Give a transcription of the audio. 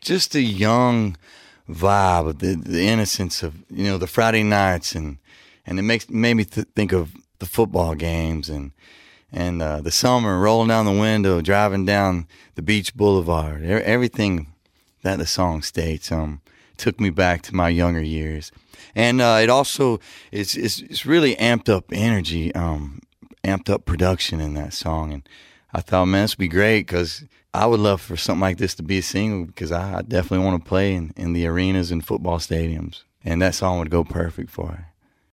just a young vibe, the innocence of, the Friday nights, and it made me think of the football games and the summer, rolling down the window, driving down the beach boulevard. Everything that the song states took me back to my younger years. And it also, it's really amped up energy, amped up production in that song. And I thought, man, this would be great, because I would love for something like this to be a single, because I definitely want to play in the arenas and football stadiums. And that song would go perfect for it.